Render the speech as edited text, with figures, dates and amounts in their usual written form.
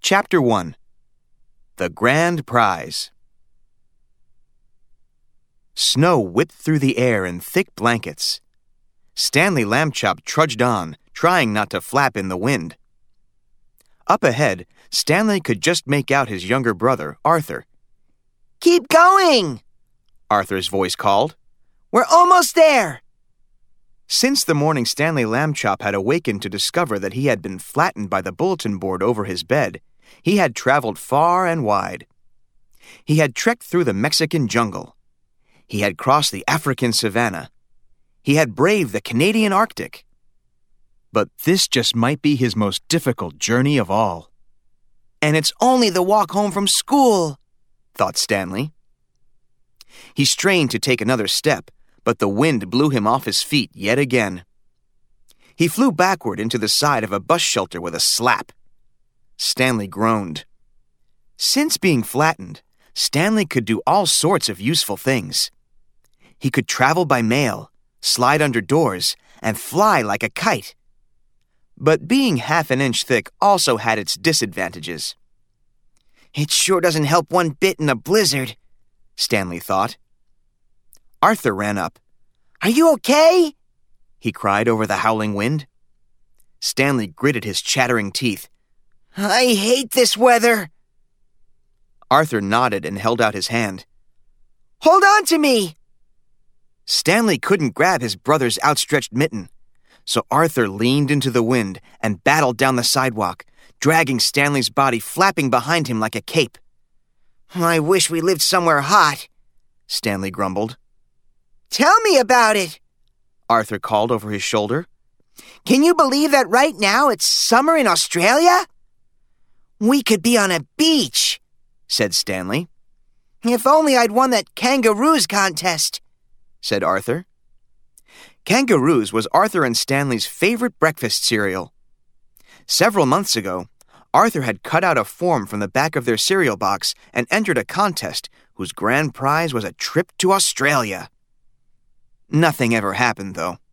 Chapter 1. The Grand Prize. Snow whipped through the air in thick blankets. Stanley Lambchop trudged on, trying not to flap in the wind. Up ahead, Stanley could just make out his younger brother, Arthur. "Keep going!" Arthur's voice called. "We're almost there!" Since the morning Stanley Lambchop had awakened to discover that he had been flattened by the bulletin board over his bed, he had traveled far and wide. He had trekked through the Mexican jungle. He had crossed the African savanna. He had braved the Canadian Arctic. But this just might be his most difficult journey of all. "And it's only the walk home from school," thought Stanley. He strained to take another step, but the wind blew him off his feet yet again. He flew backward into the side of a bus shelter with a slap. Stanley groaned. Since being flattened, Stanley could do all sorts of useful things. He could travel by mail, slide under doors, and fly like a kite. But being half an inch thick also had its disadvantages. "It sure doesn't help one bit in a blizzard," Stanley thought. Arthur ran up. "Are you okay?" he cried over the howling wind. Stanley gritted his chattering teeth. "I hate this weather." Arthur nodded and held out his hand. "Hold on to me!" Stanley couldn't grab his brother's outstretched mitten, so Arthur leaned into the wind and battled down the sidewalk, dragging Stanley's body flapping behind him like a cape. "I wish we lived somewhere hot," Stanley grumbled. "Tell me about it," Arthur called over his shoulder. "Can you believe that right now it's summer in Australia? We could be on a beach," said Stanley. "If only I'd won that kangaroos contest," said Arthur. Kangaroos was Arthur and Stanley's favorite breakfast cereal. Several months ago, Arthur had cut out a form from the back of their cereal box and entered a contest whose grand prize was a trip to Australia. Nothing ever happened, though.